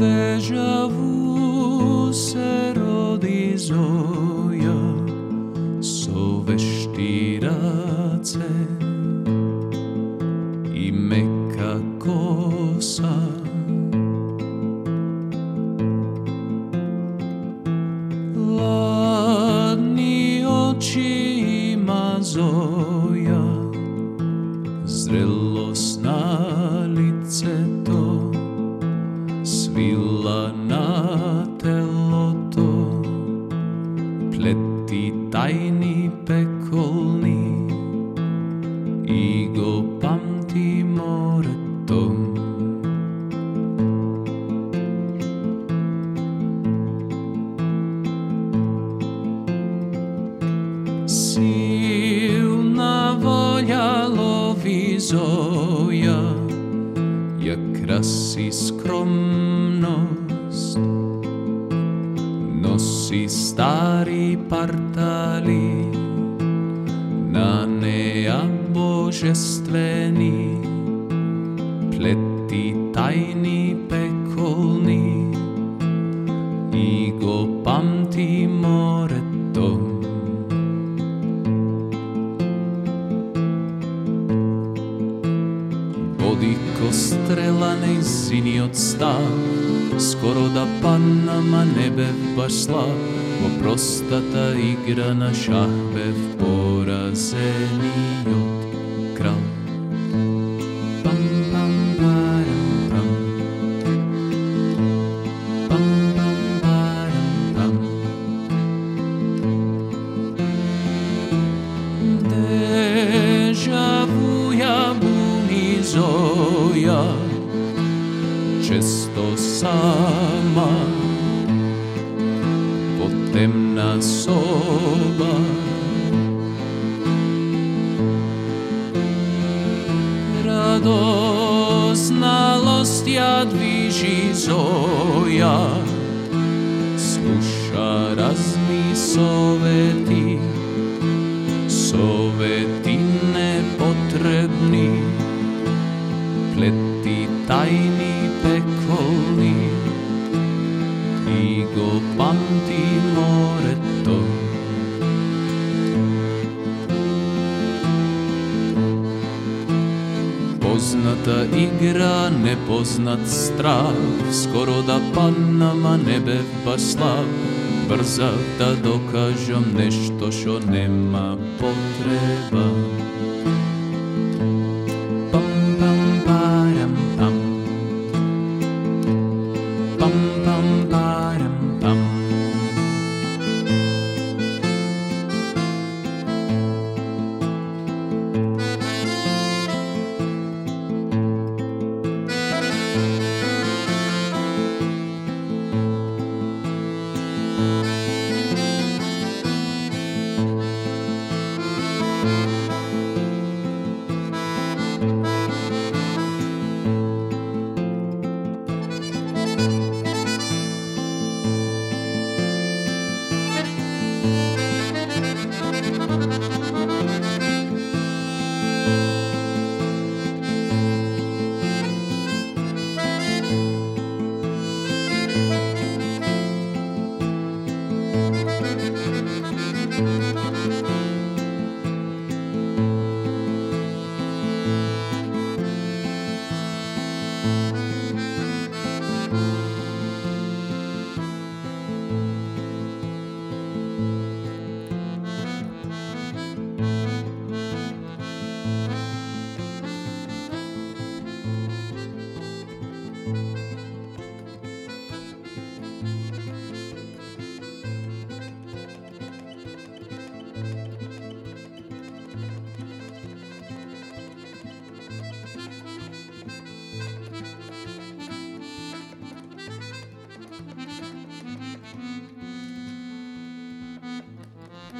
Deja vu se rodi Zoja so veštirace i meka kosa. Ladni oči ima Zoja, zrelosna lice to, svila na telo to, pleti tajni pekolni i go pamti more to. Silna volja lovi Zoja, jak krasi skromnost, nosi stari partali na neja božestveni, pleti tajni pekolni i go pamti more to. Bodi ko strela nejsini od stav, skoro da panama nebev baš slav, ko prostata igra na šahbev porazeni od kralj. Pam, pam, param, pam. Pam, pam, param, pam. Deja vu ja buni Zoja, često sama, potemna soba. Radoznalost ja dviži Zoja, sluša razni soveti, soveti nepotrebni, pleti tajni pekolni i go pamti more to. Poznata igra, nepoznat strah, skoro da panama nebev baš slav, brza da dokažem nešto što nema potreba.